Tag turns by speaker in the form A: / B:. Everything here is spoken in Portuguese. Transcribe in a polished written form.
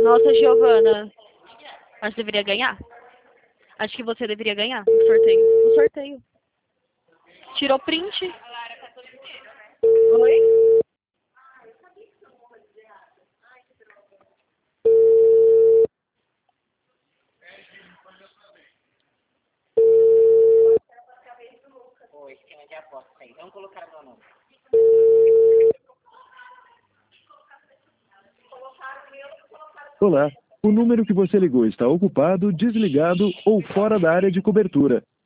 A: Nossa, Giovana, acho que deveria ganhar. Acho que você deveria ganhar o sorteio. O sorteio. Tirou print? Oi?
B: O esquema de aposta aí. Vamos colocar meu nome.
C: Olá, o número que você ligou está ocupado, desligado ou fora da área de cobertura.